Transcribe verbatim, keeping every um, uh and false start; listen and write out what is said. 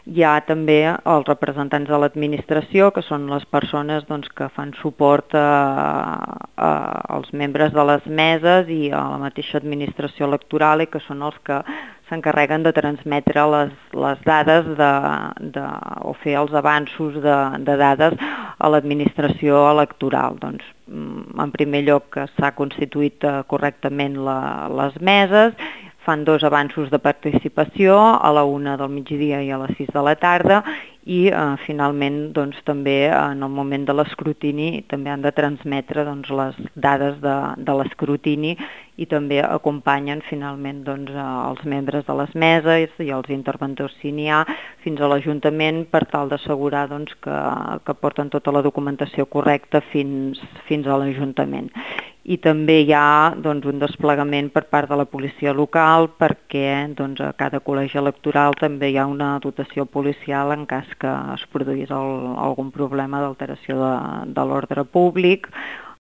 Hi ha també els representants de l'administració, que són les persones doncs, que fan suport a, a, als membres de les meses i a la mateixa administració electoral, i que són els que s'encarreguen de transmetre les, les dades de, de, o fer els avanços de, de dades a l'administració electoral. Doncs, en primer lloc, que s'ha constituït correctament la, les meses, fan dos avanços de participació, a la una del migdia i a les sis de la tarda, i eh, finalment doncs, també en el moment de l'escrutini també han de transmetre doncs, les dades de, de l'escrutini, i també acompanyen finalment doncs, els membres de les meses i els interventors, si n'hi ha, fins a l'Ajuntament, per tal d'assegurar doncs, que, que porten tota la documentació correcta fins, fins a l'Ajuntament. I també hi ha doncs, un desplegament per part de la policia local, perquè doncs, a cada col·legi electoral també hi ha una dotació policial en cas que es produís el, algun problema d'alteració de, de l'ordre públic,